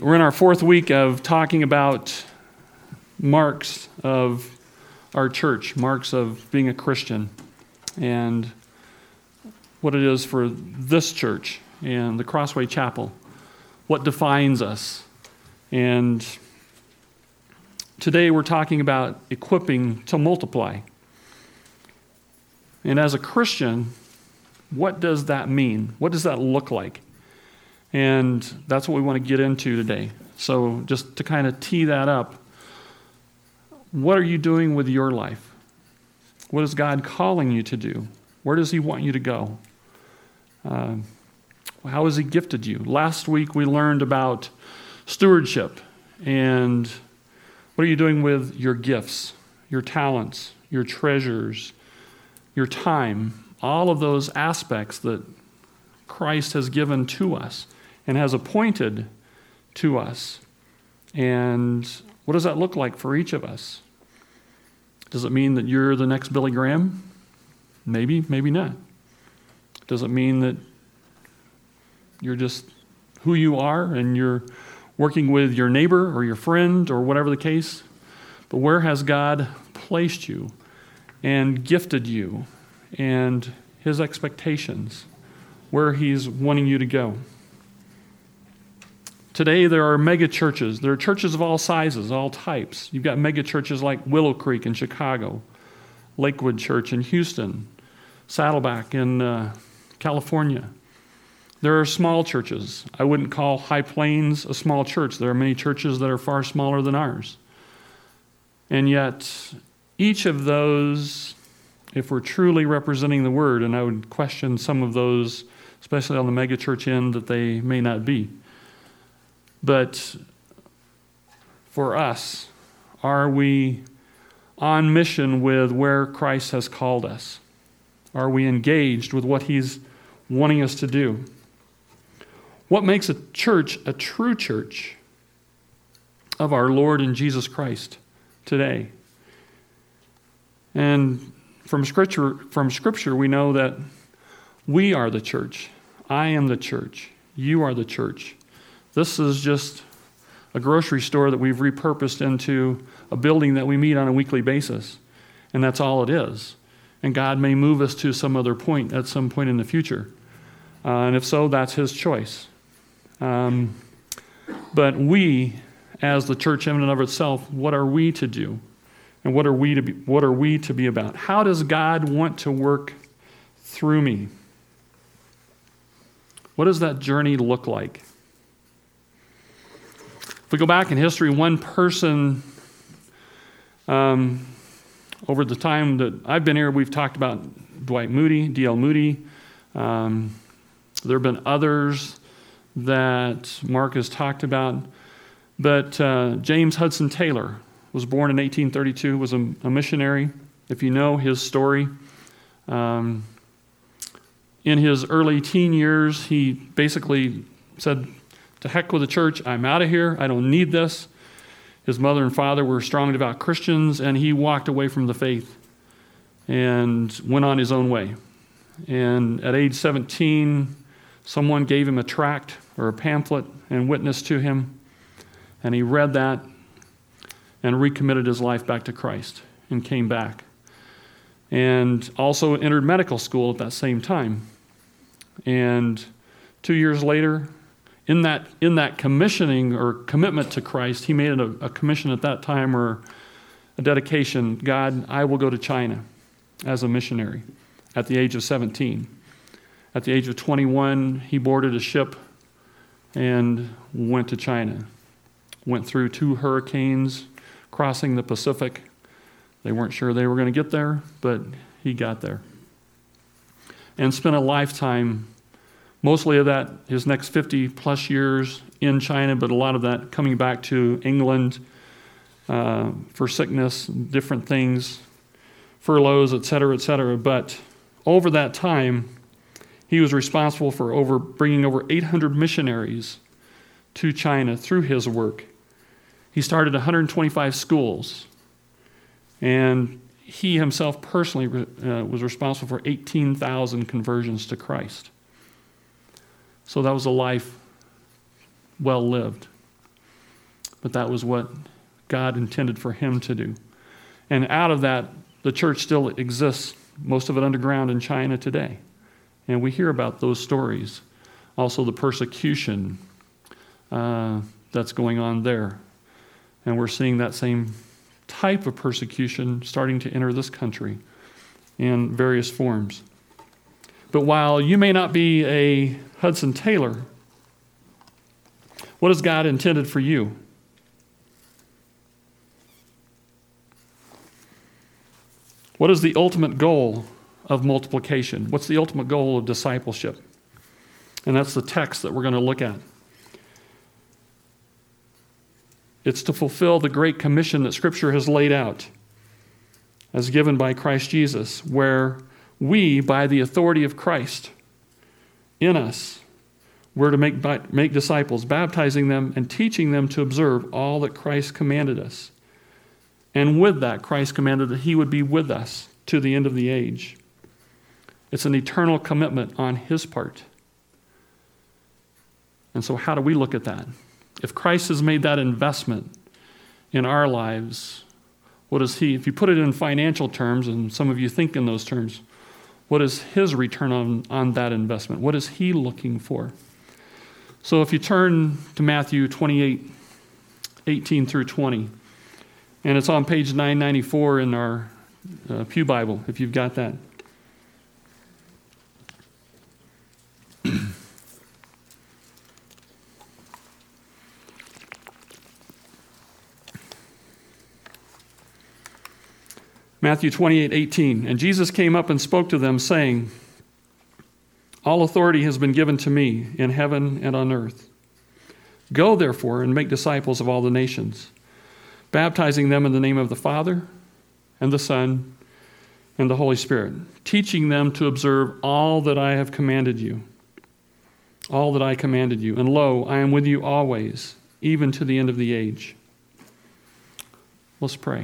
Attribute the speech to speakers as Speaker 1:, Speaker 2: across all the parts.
Speaker 1: We're in our fourth week of talking about marks of our church, marks of being a Christian, and what it is for this church and the Crossway Chapel, what defines us. And today we're talking about equipping to multiply. And as a Christian, what does that mean? What does that look like? And that's what we want to get into today. So just to kind of tee that up, what are you doing with your life? What is God calling you to do? Where does He want you to go? How has He gifted you? Last week we learned about stewardship and what are you doing with your gifts, your talents, your treasures, your time, all of those aspects that Christ has given to us and has appointed to us. And what does that look like for each of us? Does it mean that you're the next Billy Graham? Maybe, maybe not. Does it mean that you're just who you are and you're working with your neighbor or your friend or whatever the case? But where has God placed you and gifted you and His expectations, where He's wanting you to go? Today there are mega churches. There are churches of all sizes, all types. You've got mega churches like Willow Creek in Chicago, Lakewood Church in Houston, Saddleback in California. There are small churches. I wouldn't call High Plains a small church. There are many churches that are far smaller than ours. And yet, each of those, if we're truly representing the Word, and I would question some of those, especially on the mega church end, that they may not be. But for us, are we on mission with where Christ has called us? Are we engaged with what He's wanting us to do? What makes a church a true church of our Lord and Jesus Christ today? And from Scripture, we know that we are the church. I am the church. You are the church. This is just a grocery store that we've repurposed into a building that we meet on a weekly basis. And that's all it is. And God may move us to some other point at some point in the future. And if so, that's His choice. But we, as the church in and of itself, what are we to do? And what are we to be about? How does God want to work through me? What does that journey look like? If we go back in history, one person, over the time that I've been here, we've talked about Dwight Moody, D.L. Moody. There have been others that Mark has talked about. But James Hudson Taylor was born in 1832, was a missionary. If you know his story, in his early teen years, he basically said, "To heck with the church, I'm out of here, I don't need this." His mother and father were strong, devout Christians, and he walked away from the faith and went on his own way. And at age 17, someone gave him a tract or a pamphlet and witnessed to him, and he read that and recommitted his life back to Christ and came back. And also entered medical school at that same time. And 2 years later, in that commissioning or commitment to Christ, he made a commission at that time or a dedication. God, I will go to China as a missionary at the age of 17. At the age of 21, he boarded a ship and went to China. Went through 2 hurricanes, crossing the Pacific. They weren't sure they were going to get there, but he got there. And spent a lifetime, mostly of that, his next 50 plus years in China, but a lot of that coming back to England for sickness, different things, furloughs, et cetera, et cetera. But over that time, he was responsible for bringing over 800 missionaries to China through his work. He started 125 schools, and he himself personally was responsible for 18,000 conversions to Christ. So that was a life well lived. but that was what God intended for him to do. And out of that, the church still exists, most of it underground in China today. And we hear about those stories. Also the persecution that's going on there. And we're seeing that same type of persecution starting to enter this country in various forms. But while you may not be a Hudson Taylor, what has God intended for you? What is the ultimate goal of multiplication? What's the ultimate goal of discipleship? And that's the text that we're going to look at. It's to fulfill the great commission that Scripture has laid out as given by Christ Jesus, where we, by the authority of Christ in us, we're to make disciples, baptizing them and teaching them to observe all that Christ commanded us. And with that, Christ commanded that he would be with us to the end of the age. It's an eternal commitment on his part. And so how do we look at that? If Christ has made that investment in our lives, what is he, if you put it in financial terms, and some of you think in those terms, what is his return on that investment? What is he looking for? So if you turn to Matthew 28, 18 through 20, and it's on page 994 in our Pew Bible, if you've got that. Matthew 28, 18. And Jesus came up and spoke to them, saying, all authority has been given to me in heaven and on earth. Go, therefore, and make disciples of all the nations, baptizing them in the name of the Father and the Son and the Holy Spirit, teaching them to observe all that I have commanded you. All that I commanded you. And lo, I am with you always, even to the end of the age. Let's pray.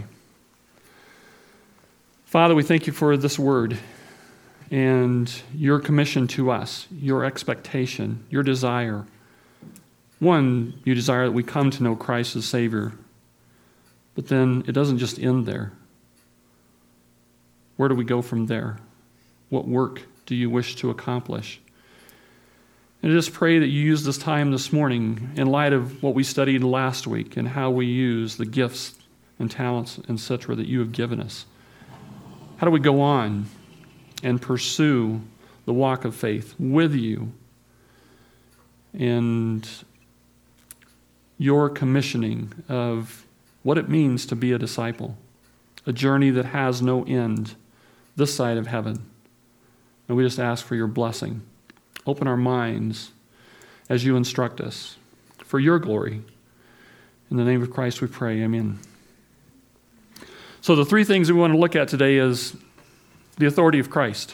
Speaker 1: Father, we thank you for this word and your commission to us, your expectation, your desire. One, you desire that we come to know Christ as Savior, but then it doesn't just end there. Where do we go from there? What work do you wish to accomplish? And I just pray that you use this time this morning in light of what we studied last week and how we use the gifts and talents, etc., that you have given us. How do we go on and pursue the walk of faith with you and your commissioning of what it means to be a disciple, a journey that has no end this side of heaven? And we just ask for your blessing. Open our minds as you instruct us for your glory. In the name of Christ we pray, amen. So the three things we want to look at today is the authority of Christ.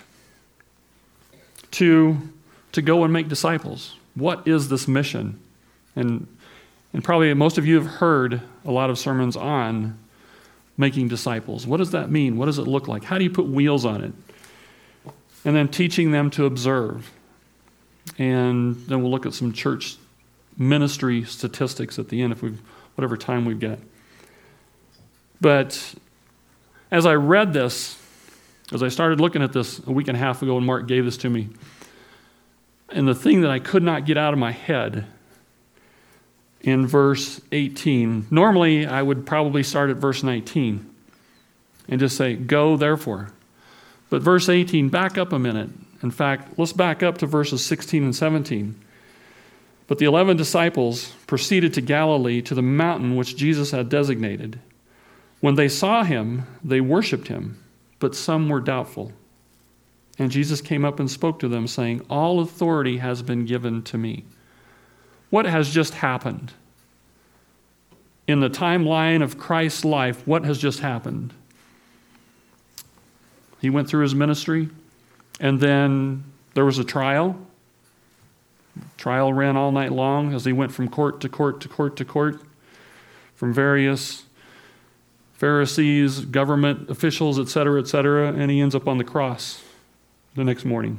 Speaker 1: To go and make disciples. What is this mission? And probably most of you have heard a lot of sermons on making disciples. What does that mean? What does it look like? How do you put wheels on it? And then teaching them to observe. And then we'll look at some church ministry statistics at the end, whatever time we've got. But as I read this, as I started looking at this a week and a half ago when Mark gave this to me, and the thing that I could not get out of my head in verse 18, normally I would probably start at verse 19 and just say, go therefore. But verse 18, back up a minute. In fact, let's back up to verses 16 and 17. But the 11 disciples proceeded to Galilee, to the mountain which Jesus had designated. When they saw him, they worshipped him, but some were doubtful. And Jesus came up and spoke to them, saying, all authority has been given to me. What has just happened? In the timeline of Christ's life, what has just happened? He went through his ministry, and then there was a trial. Trial ran all night long as he went from court to court to court to court, from various Pharisees, government officials, etc., and he ends up on the cross the next morning.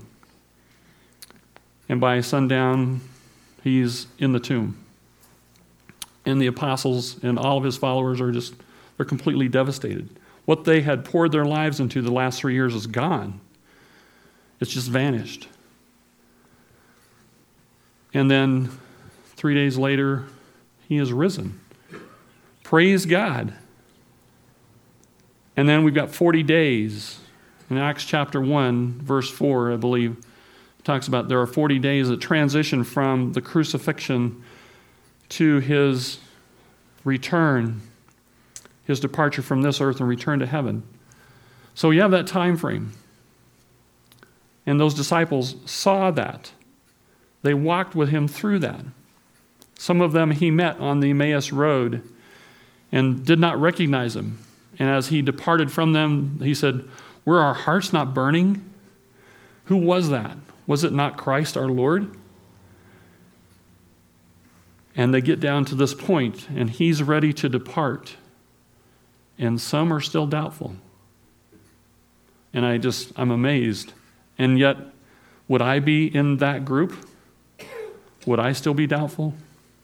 Speaker 1: And by sundown, he's in the tomb. And the apostles and all of his followers they're completely devastated. What they had poured their lives into the last 3 years is gone. It's just vanished. And then 3 days later, he is risen. Praise God. And then we've got 40 days. In Acts chapter 1, verse 4, I believe, it talks about there are 40 days that transition from the crucifixion to his return, his departure from this earth and return to heaven. So you have that time frame. And those disciples saw that. They walked with him through that. Some of them he met on the Emmaus Road and did not recognize him. And as he departed from them, he said, "Were our hearts not burning? Who was that? Was it not Christ our Lord?" And they get down to this point, and he's ready to depart. And some are still doubtful. And I'm amazed. And yet, would I be in that group? Would I still be doubtful?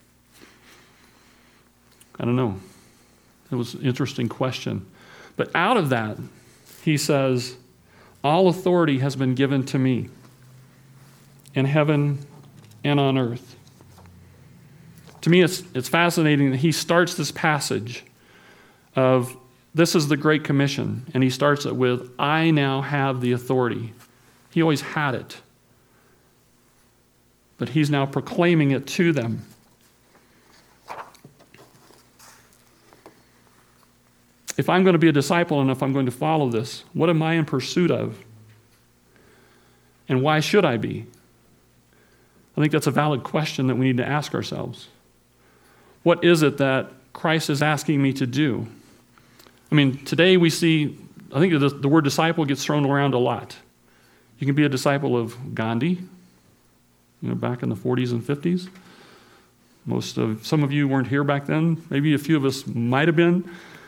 Speaker 1: I don't know. It was an interesting question. But out of that, he says, all authority has been given to me in heaven and on earth. To me, it's fascinating that he starts this passage of, this is the Great Commission, and he starts it with, I now have the authority. He always had it. But he's now proclaiming it to them. If I'm going to be a disciple and if I'm going to follow this, what am I in pursuit of? And why should I be? I think that's a valid question that we need to ask ourselves. What is it that Christ is asking me to do? I mean, today we see, I think the word disciple gets thrown around a lot. You can be a disciple of Gandhi, back in the 40s and 50s. Some of you weren't here back then. Maybe a few of us might have been.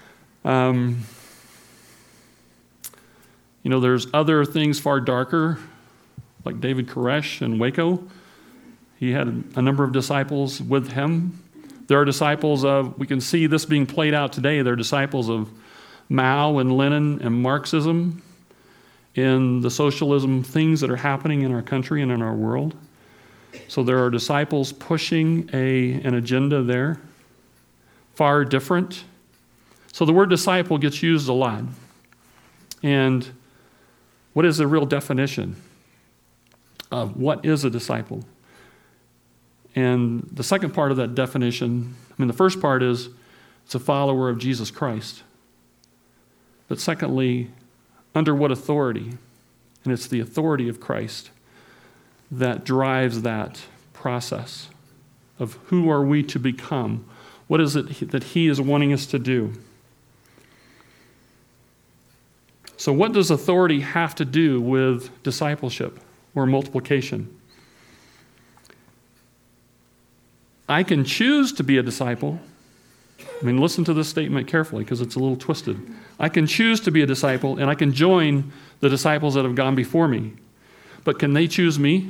Speaker 1: There's other things far darker, like David Koresh in Waco. He had a number of disciples with him. There are disciples we can see this being played out today. They're disciples of Mao and Lenin and Marxism in the socialism things that are happening in our country and in our world. So there are disciples pushing an agenda there, far different. So the word disciple gets used a lot. And what is the real definition of what is a disciple? And the second part of that definition, the first part is it's a follower of Jesus Christ. But secondly, under what authority? And it's the authority of Christ that drives that process of who are we to become? What is it that he is wanting us to do? So what does authority have to do with discipleship or multiplication? I can choose to be a disciple. Listen to this statement carefully because it's a little twisted. I can choose to be a disciple and I can join the disciples that have gone before me. But can they choose me?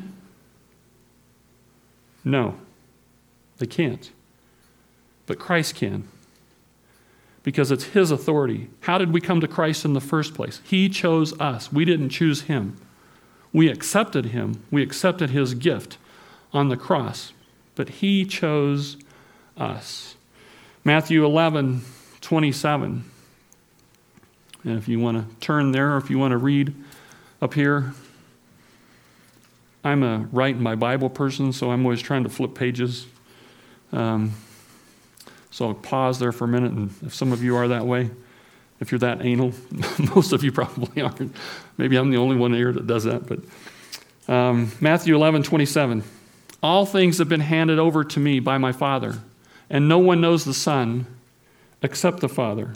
Speaker 1: No, they can't. But Christ can. Because it's his authority. How did we come to Christ in the first place? He chose us. We didn't choose him. We accepted him. We accepted his gift on the cross. But he chose us. Matthew 11:27. And if you want to turn there or if you want to read up here. I'm a write in my Bible person, so I'm always trying to flip pages. So I'll pause there for a minute, and if some of you are that way, if you're that anal, most of you probably aren't. Maybe I'm the only one here that does that. But Matthew 11:27. All things have been handed over to me by my Father, and no one knows the Son except the Father.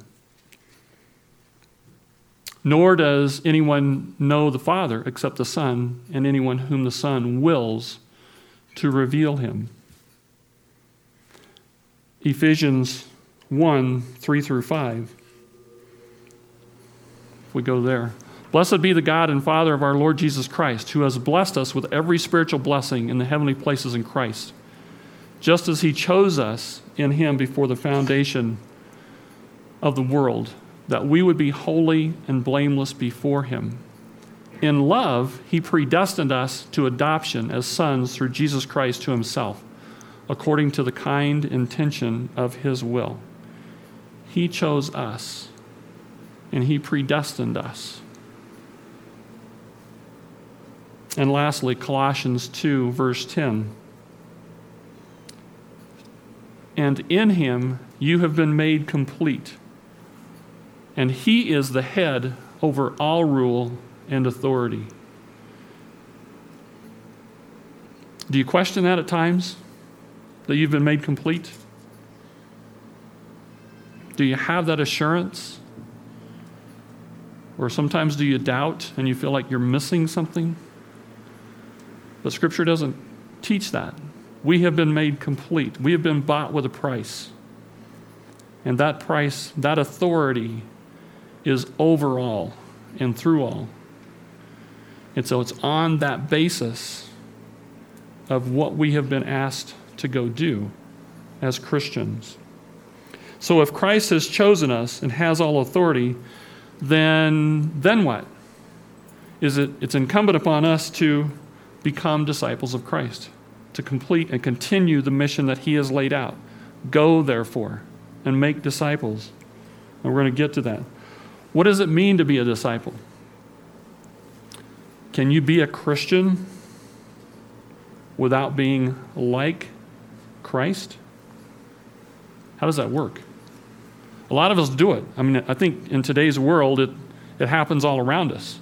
Speaker 1: Nor does anyone know the Father except the Son, and anyone whom the Son wills to reveal him. Ephesians 1:3-5. If we go there. Blessed be the God and Father of our Lord Jesus Christ, who has blessed us with every spiritual blessing in the heavenly places in Christ, just as he chose us in him before the foundation of the world, that we would be holy and blameless before him. In love, he predestined us to adoption as sons through Jesus Christ to himself, according to the kind intention of his will. He chose us, and he predestined us. And lastly, Colossians 2, verse 10. And in him you have been made complete, and he is the head over all rule and authority. Do you question that at times, that you've been made complete? Do you have that assurance? Or sometimes do you doubt and you feel like you're missing something? But Scripture doesn't teach that. We have been made complete. We have been bought with a price. And that price, that authority is over all and through all. And so it's on that basis of what we have been asked to go do as Christians. So if Christ has chosen us and has all authority, then what? It's incumbent upon us to become disciples of Christ, to complete and continue the mission that he has laid out. Go, therefore, and make disciples. And we're going to get to that. What does it mean to be a disciple? Can you be a Christian without being like Christ? How does that work? A lot of us do it. I mean, I think in today's world, it happens all around us.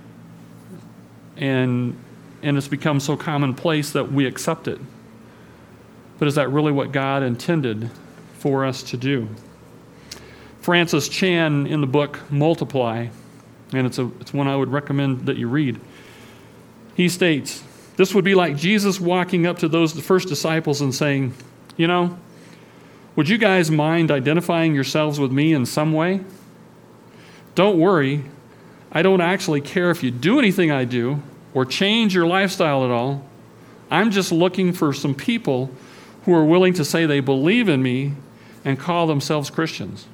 Speaker 1: And it's become so commonplace that we accept it. But is that really what God intended for us to do? Francis Chan, in the book Multiply, and it's one I would recommend that you read, he states, this would be like Jesus walking up to the first disciples and saying, would you guys mind identifying yourselves with me in some way? Don't worry, I don't actually care if you do anything I do or change your lifestyle at all. I'm just looking for some people who are willing to say they believe in me and call themselves Christians.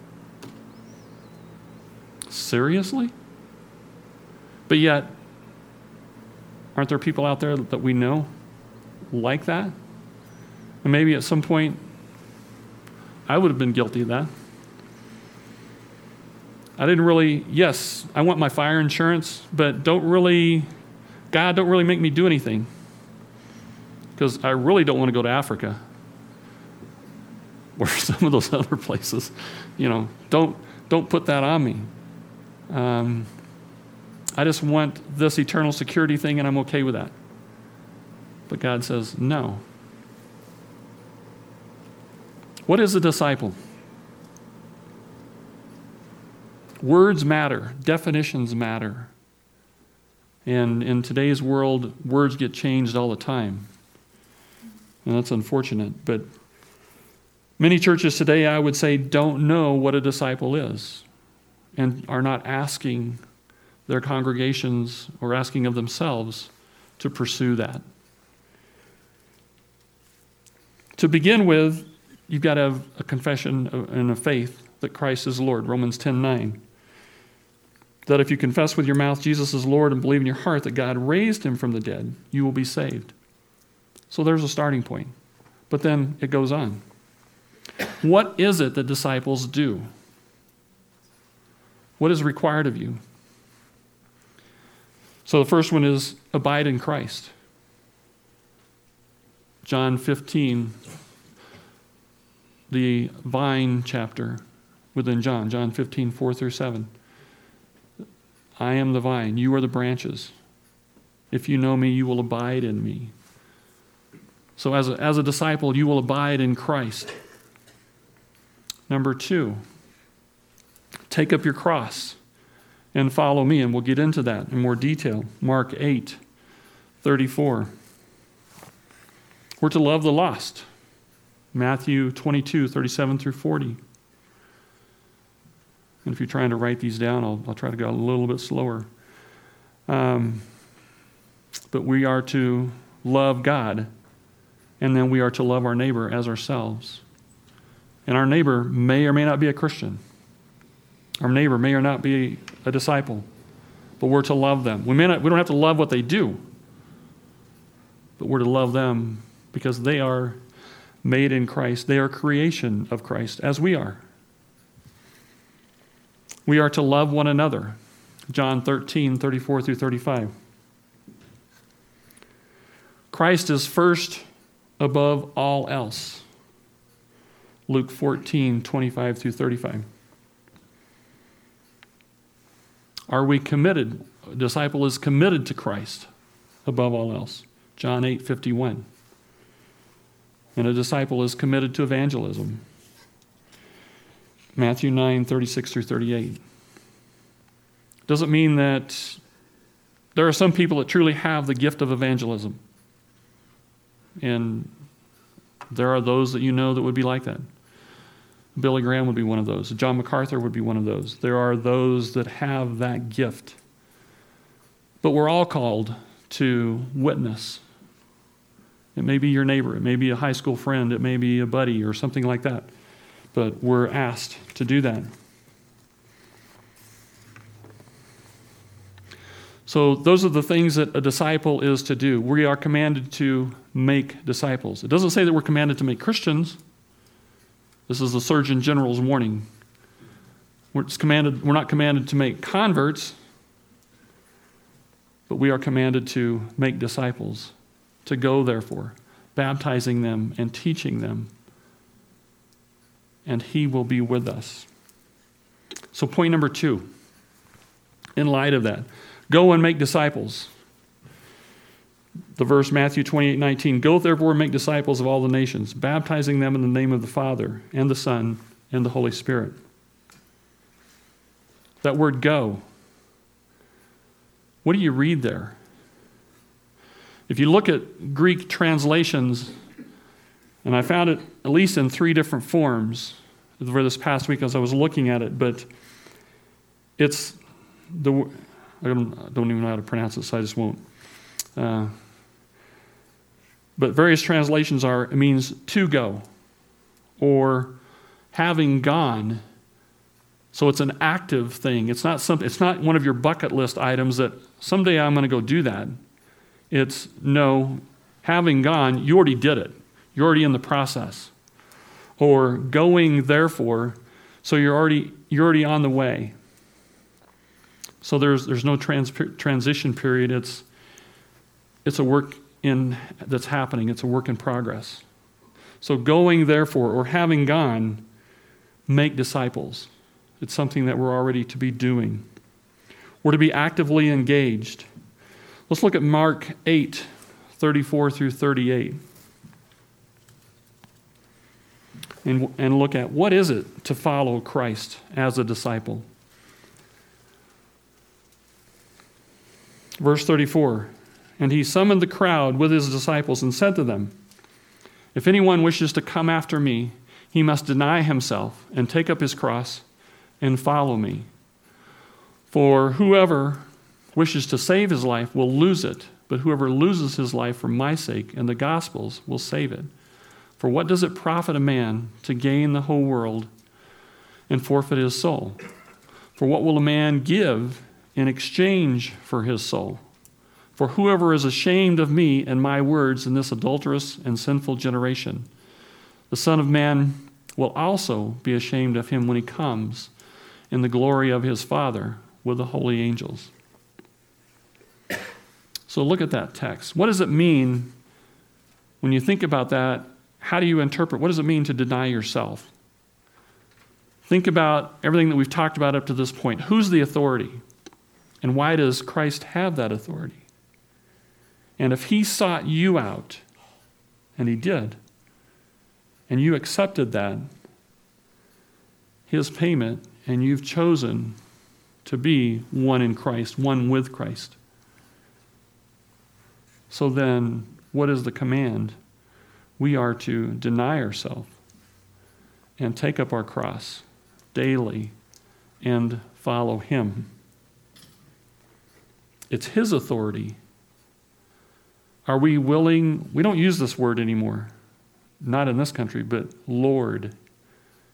Speaker 1: Seriously? But yet, aren't there people out there that we know like that? And maybe at some point, I would have been guilty of that. I didn't really, yes, I want my fire insurance, but God, don't really make me do anything. Because I really don't want to go to Africa or some of those other places. Don't put that on me. I just want this eternal security thing, and I'm okay with that. But God says, no. What is a disciple? Words matter. Definitions matter. And in today's world, words get changed all the time. And that's unfortunate. But many churches today, I would say, don't know what a disciple is and are not asking their congregations or asking of themselves to pursue that. To begin with, you've got to have a confession and a faith that Christ is Lord, Romans 10:9. That if you confess with your mouth Jesus is Lord and believe in your heart that God raised him from the dead, you will be saved. So there's a starting point. But then it goes on. What is it that disciples do? What is required of you? So the first one is abide in Christ. John 15, the vine chapter within John 15, 4-7. I am the vine, you are the branches. If you know me, you will abide in me. So as a disciple, you will abide in Christ. Number 2, take up your cross and follow me, and we'll get into that in more detail. Mark 8:34. We're to love the lost. Matthew 22:37-40. And if you're trying to write these down, I'll try to go a little bit slower. But we are to love God, and then we are to love our neighbor as ourselves. And our neighbor may or may not be a Christian. Our neighbor may or not be a disciple. But we're to love them. We don't have to love what they do. But we're to love them because they are made in Christ. They are creation of Christ, as we are. We are to love one another. John 13, 34 through 35. Christ is first above all else. Luke 14, 25 through 35. Are we committed? A disciple is committed to Christ above all else. John 8, 51. And a disciple is committed to evangelism. Matthew 9, 36 through 38. Doesn't mean that there are some people that truly have the gift of evangelism. And there are those that you know that would be like that. Billy Graham would be one of those. John MacArthur would be one of those. There are those that have that gift. But we're all called to witness. It may be your neighbor. It may be a high school friend. It may be a buddy or something like that. But we're asked to do that. So those are the things that a disciple is to do. We are commanded to make disciples. It doesn't say that we're commanded to make Christians. This is the Surgeon General's warning. We're not commanded to make converts, but we are commanded to make disciples, to go therefore, baptizing them and teaching them, and He will be with us. So point number 2, in light of that, go and make disciples. The verse Matthew 28:19, go therefore and make disciples of all the nations, baptizing them in the name of the Father and the Son and the Holy Spirit. That word go, what do you read there? If you look at Greek translations, and I found it at least in 3 different forms for this past week as I was looking at it, but it's I don't even know how to pronounce it, so I just won't. But various translations it means to go, or having gone. So it's an active thing. It's not one of your bucket list items that someday I'm going to go do that. It's no, having gone, you already did it. You're already in the process. Or going therefore, so you're already on the way. So there's no transition period. It's a work that's happening. It's a work in progress. So going therefore, or having gone, make disciples. It's something that we're already to be doing. We're to be actively engaged. Let's look at Mark 8, 34 through 38. And look at what is it to follow Christ as a disciple. Verse 34, and he summoned the crowd with his disciples and said to them, if anyone wishes to come after me, he must deny himself and take up his cross and follow me. For whoever wishes to save his life will lose it, but whoever loses his life for my sake and the gospel's will save it. For what does it profit a man to gain the whole world and forfeit his soul? For what will a man give in exchange for his soul? For whoever is ashamed of me and my words in this adulterous and sinful generation, the Son of Man will also be ashamed of him when he comes in the glory of his Father with the holy angels. So look at that text. What does it mean when you think about that? How do you interpret? What does it mean to deny yourself? Think about everything that we've talked about up to this point. Who's the authority? And why does Christ have that authority? And if he sought you out, and he did, and you accepted that, his payment, and you've chosen to be one in Christ, one with Christ. So then, what is the command? We are to deny ourselves and take up our cross daily and follow him. It's his authority. Are we willing? We don't use this word anymore. Not in this country, but Lord.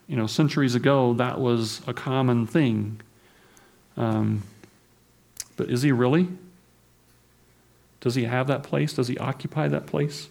Speaker 1: centuries ago, that was a common thing. But is he really? Does he have that place? Does he occupy that place?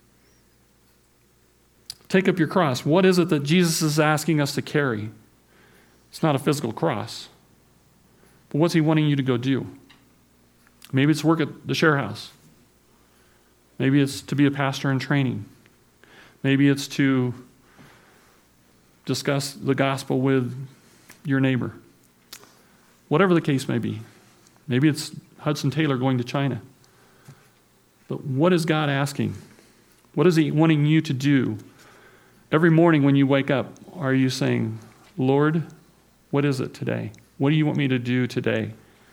Speaker 1: Take up your cross. What is it that Jesus is asking us to carry? It's not a physical cross. But what's he wanting you to go do? Maybe it's work at the share house. Maybe it's to be a pastor in training. Maybe it's to discuss the gospel with your neighbor. Whatever the case may be. Maybe it's Hudson Taylor going to China. But what is God asking? What is he wanting you to do? Every morning when you wake up, are you saying, Lord, what is it today? What do you want me to do today?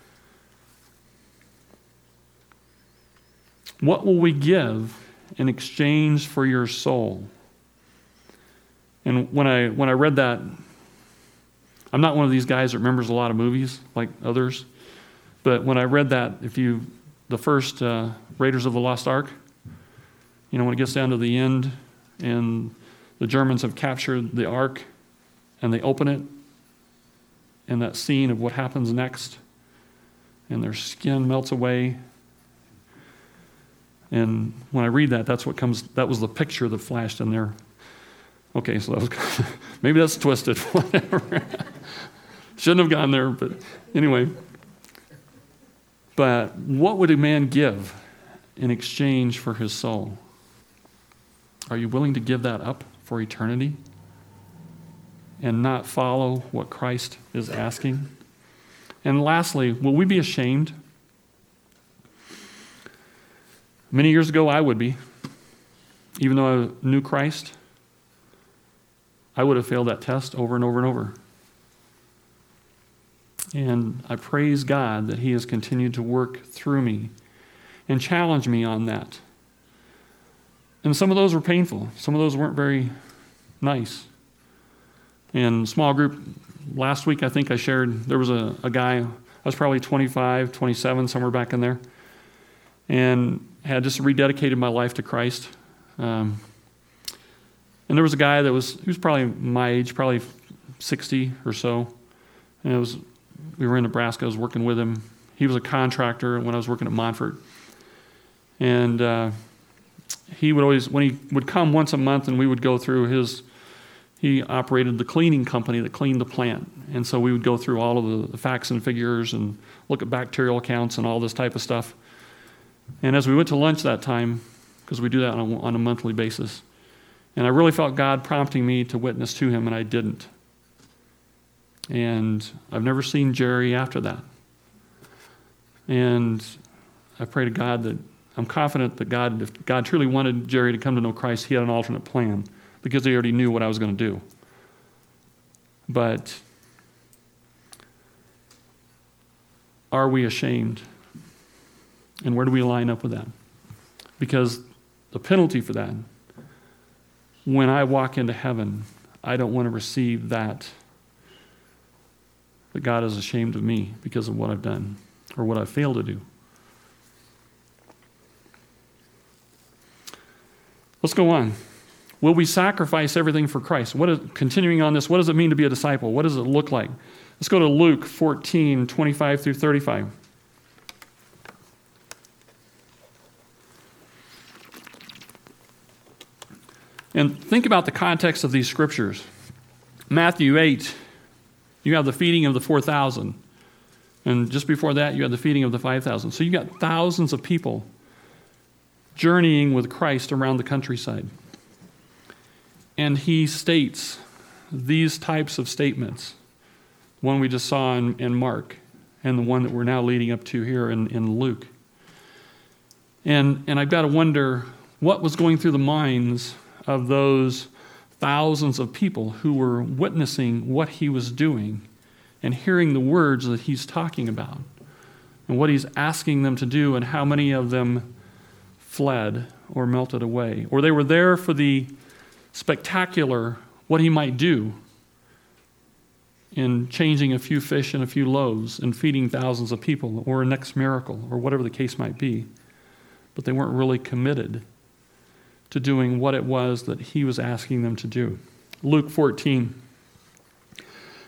Speaker 1: What will we give in exchange for your soul? And when I read that, I'm not one of these guys that remembers a lot of movies like others, but when I read that, the first Raiders of the Lost Ark, when it gets down to the end and the Germans have captured the Ark and they open it, and that scene of what happens next, and their skin melts away. And when I read that, that was the picture that flashed in there. Okay, so that was, maybe that's twisted, whatever. Shouldn't have gone there, but anyway. But what would a man give in exchange for his soul? Are you willing to give that up for eternity and not follow what Christ is asking? And lastly, will we be ashamed? Many years ago, I would be. Even though I knew Christ, I would have failed that test over and over and over. And I praise God that He has continued to work through me and challenge me on that. And some of those were painful. Some of those weren't very nice. In small group, last week I think I shared, there was a guy, I was probably 25, 27, somewhere back in there, and had just rededicated my life to Christ. And there was a guy he was probably my age, probably 60 or so. And we were in Nebraska, I was working with him. He was a contractor when I was working at Montfort. And he would always, when he would come once a month and we would go through he operated the cleaning company that cleaned the plant. And so we would go through all of the facts and figures and look at bacterial counts and all this type of stuff. And as we went to lunch that time, because we do that on a monthly basis, and I really felt God prompting me to witness to him, and I didn't. And I've never seen Jerry after that. And I pray to God that I'm confident that if God truly wanted Jerry to come to know Christ, he had an alternate plan because he already knew what I was going to do. But are we ashamed? And where do we line up with that? Because the penalty for that, when I walk into heaven, I don't want to receive that God is ashamed of me because of what I've done or what I've failed to do. Let's go on. Will we sacrifice everything for Christ? Continuing on this, what does it mean to be a disciple? What does it look like? Let's go to Luke 14, 25 through 35. And think about the context of these scriptures. Matthew 8, you have the feeding of the 4,000. And just before that, you had the feeding of the 5,000. So you got thousands of people journeying with Christ around the countryside. And he states these types of statements. One we just saw in Mark, and the one that we're now leading up to here in Luke. And I've got to wonder what was going through the minds of those thousands of people who were witnessing what he was doing and hearing the words that he's talking about and what he's asking them to do, and how many of them fled or melted away. Or they were there for the spectacular, what he might do in changing a few fish and a few loaves and feeding thousands of people, or a next miracle, or whatever the case might be. But they weren't really committed to doing what it was that he was asking them to do. Luke 14.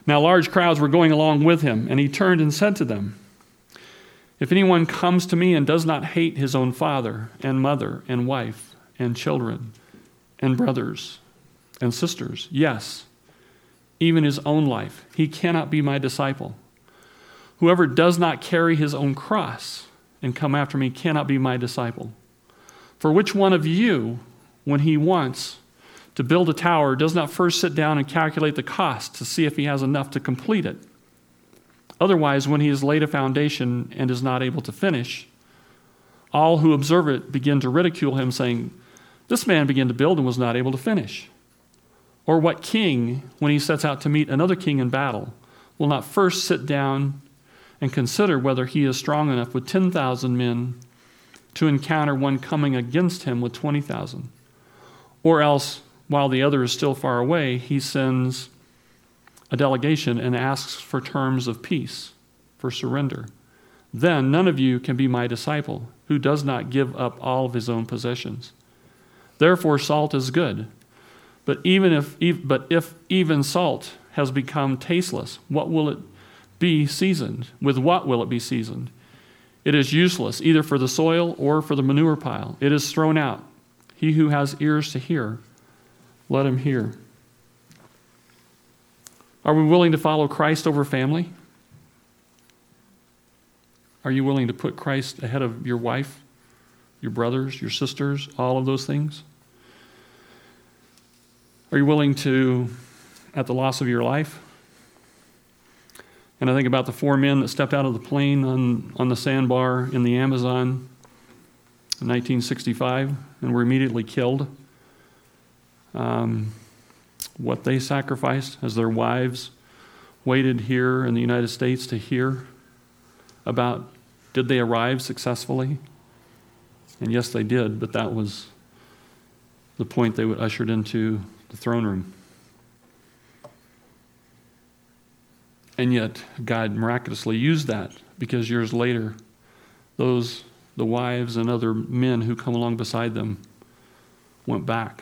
Speaker 1: Now large crowds were going along with him, and he turned and said to them, if anyone comes to me and does not hate his own father and mother and wife and children and brothers and sisters, yes, even his own life, he cannot be my disciple. Whoever does not carry his own cross and come after me cannot be my disciple. For which one of you, when he wants to build a tower, does not first sit down and calculate the cost to see if he has enough to complete it? Otherwise, when he has laid a foundation and is not able to finish, all who observe it begin to ridicule him, saying, this man began to build and was not able to finish. Or what king, when he sets out to meet another king in battle, will not first sit down and consider whether he is strong enough with 10,000 men to encounter one coming against him with 20,000? Or else, while the other is still far away, he sends a delegation and asks for terms of peace, for surrender. Then none of you can be my disciple who does not give up all of his own possessions. Therefore salt is good, but if even salt has become tasteless, what will it be seasoned? With what will it be seasoned? It is useless either for the soil or for the manure pile. It is thrown out. He who has ears to hear, let him hear. Are we willing to follow Christ over family? Are you willing to put Christ ahead of your wife, your brothers, your sisters, all of those things? Are you willing to, at the loss of your life? And I think about the 4 men that stepped out of the plane on the sandbar in the Amazon in 1965 and were immediately killed. What they sacrificed as their wives waited here in the United States to hear about, did they arrive successfully? And yes, they did, but that was the point they were ushered into the throne room. And yet, God miraculously used that, because years later, the wives and other men who come along beside them went back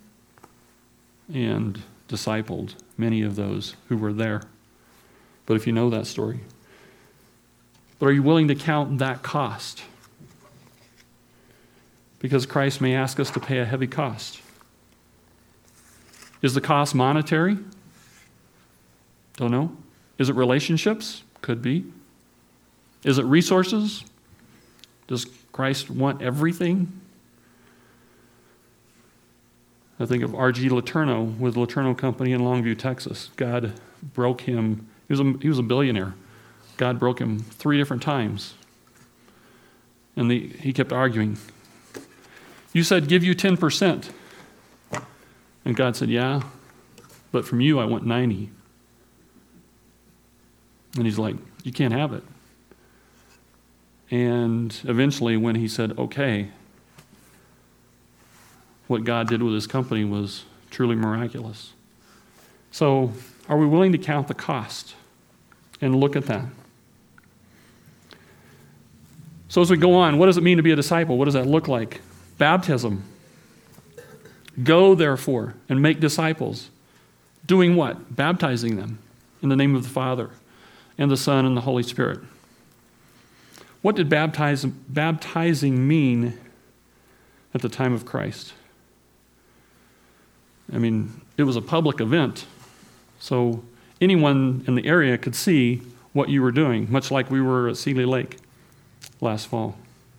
Speaker 1: and discipled many of those who were there. But if you know that story. But are you willing to count that cost? Because Christ may ask us to pay a heavy cost. Is the cost monetary? Don't know. Is it relationships? Could be. Is it resources? Does Christ want everything? I think of R.G. Letourneau with Letourneau Company in Longview, Texas. God broke him. He was a billionaire. God broke him 3 different times. And he kept arguing. You said give you 10%. And God said, yeah, but from you I want 90. And he's like, you can't have it. And eventually when he said, okay, what God did with his company was truly miraculous. So are we willing to count the cost and look at that? So as we go on, what does it mean to be a disciple? What does that look like? Baptism. Go, therefore, and make disciples. Doing what? Baptizing them in the name of the Father and the Son and the Holy Spirit. What did baptizing mean at the time of Christ? I mean, it was a public event, so anyone in the area could see what you were doing, much like we were at Seeley Lake last fall.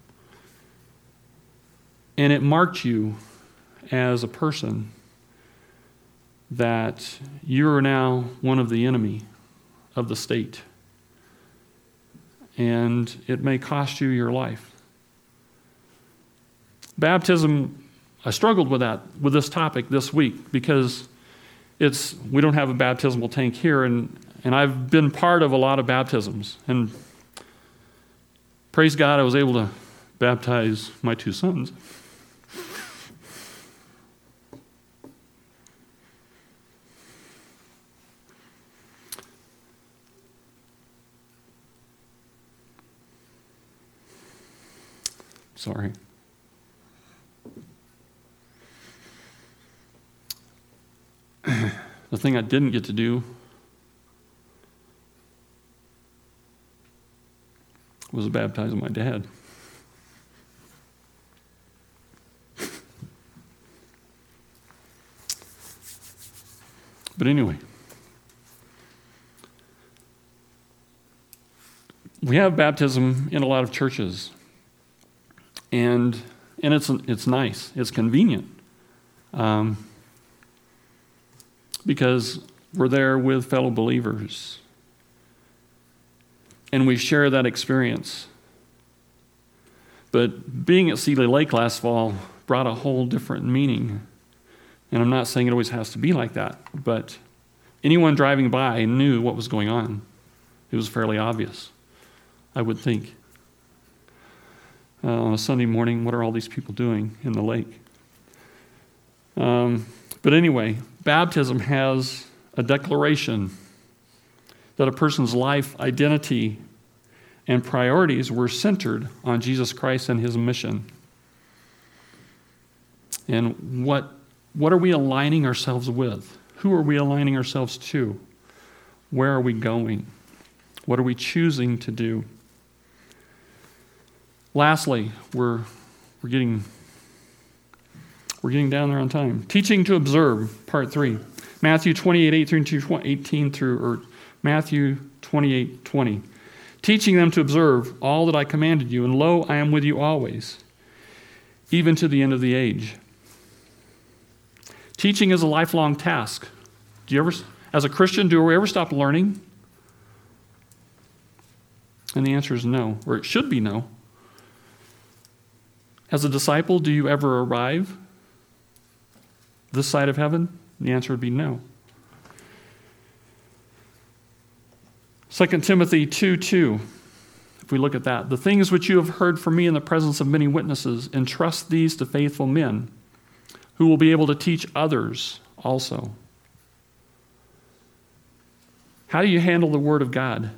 Speaker 1: And it marked you as a person that you are now one of the enemy of the state. And it may cost you your life. Baptism, I struggled with this topic this week, because we don't have a baptismal tank here, and I've been part of a lot of baptisms. And praise God, I was able to baptize my 2 sons. Sorry. The thing I didn't get to do was baptizing my dad. But anyway, we have baptism in a lot of churches, and it's nice, it's convenient, because we're there with fellow believers, and we share that experience. But being at Seeley Lake last fall brought a whole different meaning. And I'm not saying it always has to be like that, but anyone driving by knew what was going on. It was fairly obvious, I would think. On a Sunday morning, what are all these people doing in the lake? But anyway, baptism has a declaration that a person's life, identity, and priorities were centered on Jesus Christ and his mission. And what are we aligning ourselves with? Who are we aligning ourselves to? Where are we going? What are we choosing to do? Lastly, we're getting down there on time. Teaching to observe, part 3. Matthew 28:18 Matthew 28:20. Teaching them to observe all that I commanded you, and lo, I am with you always, even to the end of the age. Teaching is a lifelong task. As a Christian, do we ever stop learning? And the answer is no, or it should be no. As a disciple, do you ever arrive this side of heaven? The answer would be no. 2 Timothy 2:2, if we look at that. The things which you have heard from me in the presence of many witnesses, entrust these to faithful men, who will be able to teach others also. How do you handle the Word of God?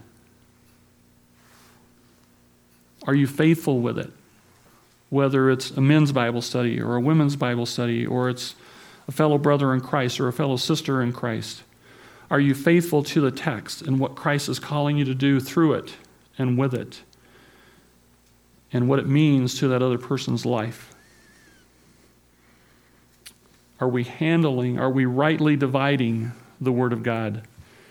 Speaker 1: Are you faithful with it? Whether it's a men's Bible study or a women's Bible study, or it's a fellow brother in Christ or a fellow sister in Christ. Are you faithful to the text and what Christ is calling you to do through it and with it, and what it means to that other person's life? Are we rightly dividing the Word of God?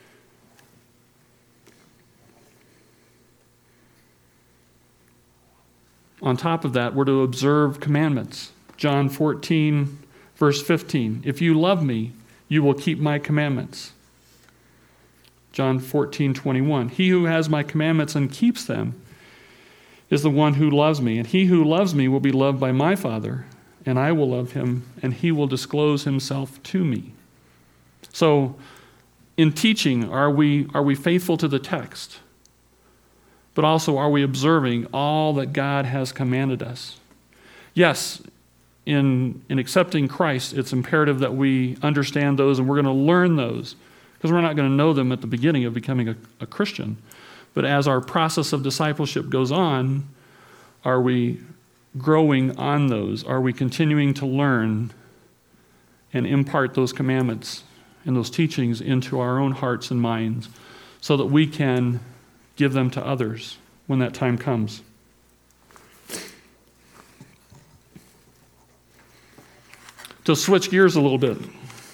Speaker 1: On top of that, we're to observe commandments. John 14, verse 15. If you love me, you will keep my commandments. John 14:21. He who has my commandments and keeps them is the one who loves me. And he who loves me will be loved by my Father, and I will love him, and he will disclose himself to me. So, in teaching, are we faithful to the text? But also, are we observing all that God has commanded us? Yes, in accepting Christ, it's imperative that we understand those, and we're going to learn those, because we're not going to know them at the beginning of becoming a Christian. But as our process of discipleship goes on, are we growing on those? Are we continuing to learn and impart those commandments and those teachings into our own hearts and minds so that we can give them to others when that time comes? To switch gears a little bit.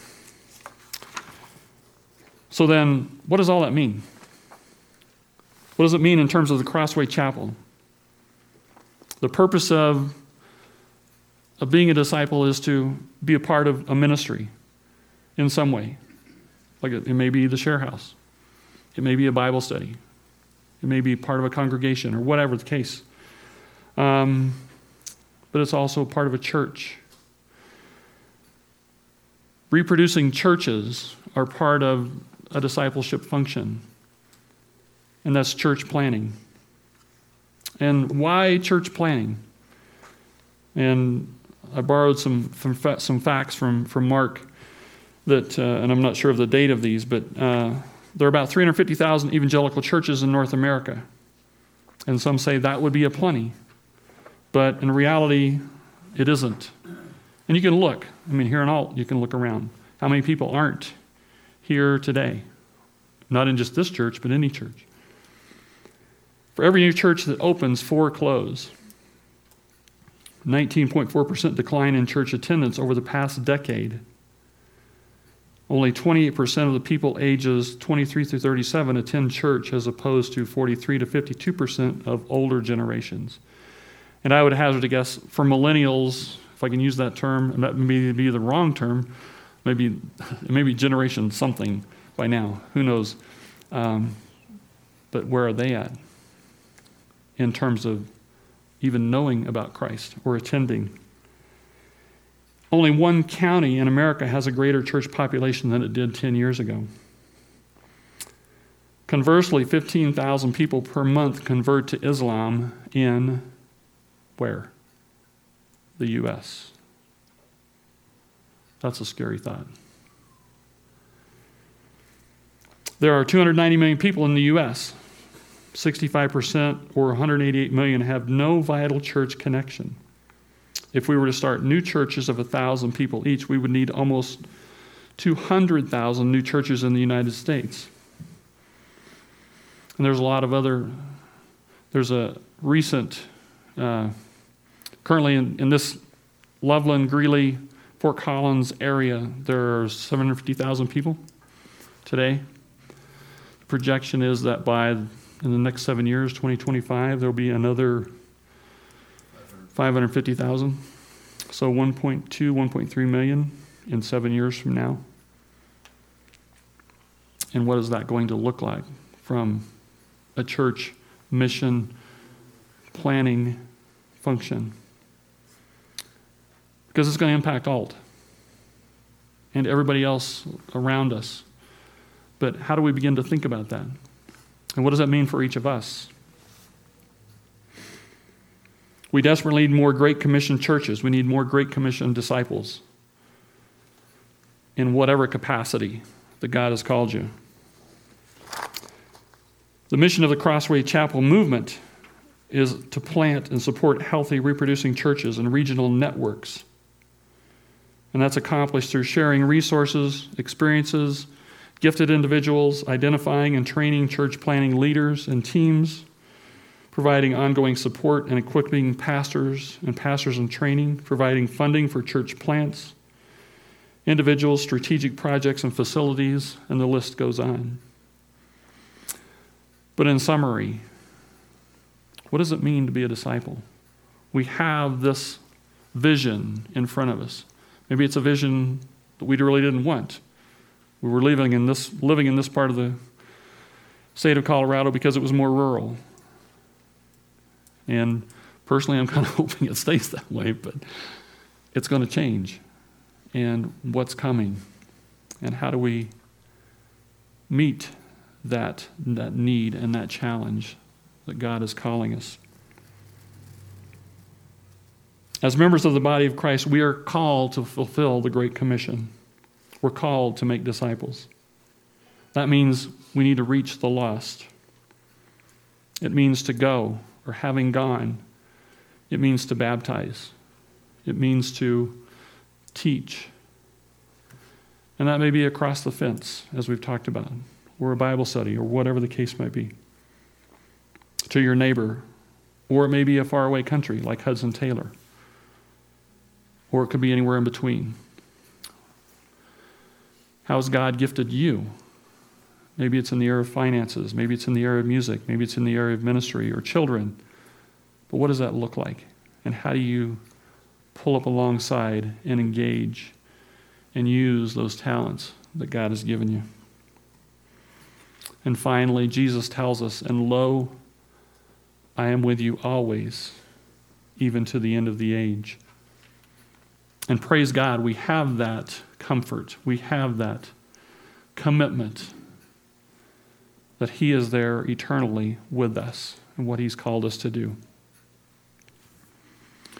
Speaker 1: So then, what does all that mean? What does it mean in terms of the Crossway Chapel? The purpose of being a disciple is to be a part of a ministry in some way. Like it may be the share house. It may be a Bible study. It may be part of a congregation or whatever the case. But it's also part of a church. Reproducing churches are part of a discipleship function, and that's church planning. And why church planning? And I borrowed some facts from Mark that, and I'm not sure of the date of these, but there are about 350,000 evangelical churches in North America. And some say that would be a plenty. But in reality, it isn't. And you can look. I mean, here in Alt, you can look around. How many people aren't here today? Not in just this church, but any church. For every new church that opens, 4 close. 19.4% decline in church attendance over the past decade. Only 28% of the people ages 23 through 37 attend church, as opposed to 43 to 52% of older generations. And I would hazard a guess for millennials, if I can use that term, and that may be the wrong term, maybe generation something by now, who knows. But where are they at in terms of even knowing about Christ or attending? Only one county in America has a greater church population than it did 10 years ago. Conversely, 15,000 people per month convert to Islam in where? The U.S. That's a scary thought. There are 290 million people in the U.S. 65% or 188 million have no vital church connection. If we were to start new churches of 1,000 people each, we would need almost 200,000 new churches in the United States. And there's a lot of there's a recent, currently in this Loveland, Greeley, Fort Collins area, there are 750,000 people today. The projection is that in the next 7 years, 2025, there'll be another 550,000. So 1.2, 1.3 million in 7 years from now. And what is that going to look like from a church mission planning function? Because it's going to impact Alt and everybody else around us. But how do we begin to think about that? And what does that mean for each of us? We desperately need more Great Commission churches. We need more Great Commission disciples in whatever capacity that God has called you. The mission of the Crossway Chapel movement is to plant and support healthy, reproducing churches and regional networks. And that's accomplished through sharing resources, experiences, gifted individuals, identifying and training church planning leaders and teams, providing ongoing support and equipping pastors in training, providing funding for church plants, individuals, strategic projects and facilities, and the list goes on. But in summary, what does it mean to be a disciple? We have this vision in front of us. Maybe it's a vision that we really didn't want. We were living in this part of the state of Colorado because it was more rural. And personally, I'm kind of hoping it stays that way, but it's going to change. And what's coming? And how do we meet that need and that challenge that God is calling us? As members of the body of Christ, we are called to fulfill the Great Commission. We're called to make disciples. That means we need to reach the lost. It means to go, or having gone. It means to baptize. It means to teach. And that may be across the fence, as we've talked about, or a Bible study, or whatever the case might be. To your neighbor, or it may be a faraway country like Hudson Taylor, or it could be anywhere in between. How has God gifted you? Maybe it's in the area of finances. Maybe it's in the area of music. Maybe it's in the area of ministry or children. But what does that look like? And how do you pull up alongside and engage and use those talents that God has given you? And finally, Jesus tells us, "And lo, I am with you always, even to the end of the age." And praise God, we have that comfort. We have that commitment that He is there eternally with us and what He's called us to do.